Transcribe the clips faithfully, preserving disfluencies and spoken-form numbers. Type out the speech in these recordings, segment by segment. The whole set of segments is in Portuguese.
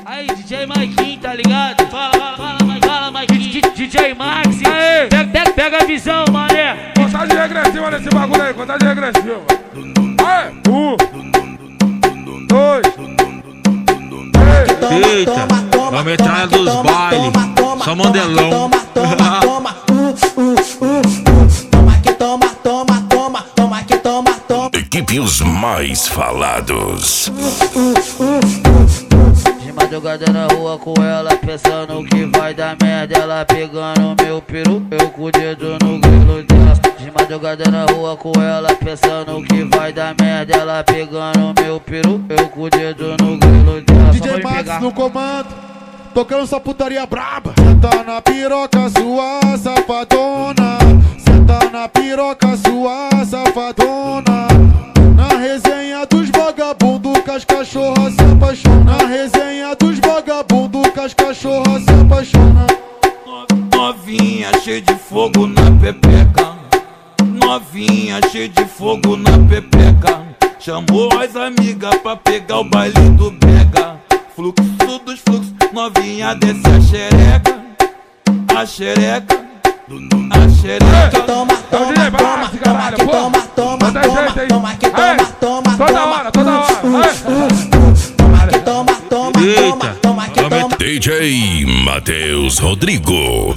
Aí, D J Maiquinho, tá ligado? Fala, fala, fala, fala, Maiquinho. D J Max, aí, pega, pega, pega a visão, mané. Contagem regressiva nesse bagulho aí, contagem regressiva. Aí, um, dois, três. Eita, vamos entrar dos bailes, só mandelão. Toma, toma, toma, uh, uh, uh, uh. Toma que toma, toma, toma, toma que toma, toma. Equipe Os Mais Falados. De madrugada na rua com ela, pensando que vai dar merda. Ela pegando meu peru, eu com o dedo no grilo dela. De madrugada na rua com ela, pensando que vai dar merda. Ela pegando meu peru, eu com o dedo no grilo dela. D J Max no comando, tocando sua putaria braba. Senta na piroca sua safadona, senta na piroca sua safadona. Na resenha dos vagabundos que as cachorras se apaixonam. Na resenha dos vagabundos que as cachorras se apaixonam. Novinha cheia de fogo na pepeca, novinha cheia de fogo na pepeca. Chamou as amigas pra pegar o baile do Brega. Fluxo dos fluxos, novinha desce a xereca, a xereca, a xereca. Toma, toma, toma, toma que toma, toma, toma, toma que toma, toma, toda hora, toda hora. toma que toma, toma, toma, toma que toma. D J Matheus Rodrigo.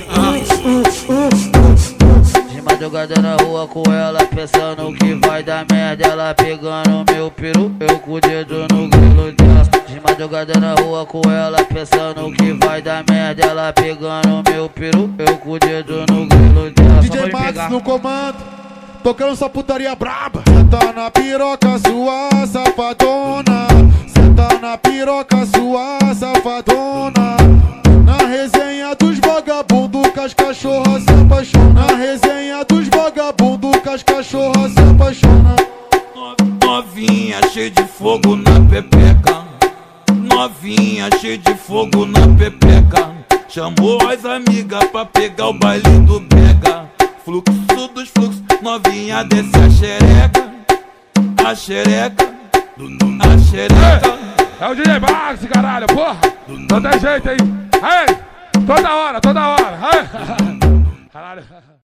De madrugada na rua com ela, pensando que vai dar merda. Ela pegando meu peru, eu com o dedo no grilo dela. De madrugada na rua com ela, pensando que vai dar merda. Ela pegando meu peru, eu com o dedo no grilo dela. D J Max no comando, tocando sua putaria braba. Senta na piroca sua safadona, senta na piroca sua safadona. Na resenha dos vagabundos que as cachorras se apaixonam. Na resenha dos vagabundos que as cachorras se apaixonam. Novinha cheia de fogo na pepeca, novinha cheia de fogo na pepeca. Chamou as amigas pra pegar o baile do Brega. Fluxo dos fluxos, novinha desce a xereca, a xereca, a xereca. É o D J Max, caralho, porra. Não tem jeito aí. Aí, toda hora, toda hora. Aí. Caralho.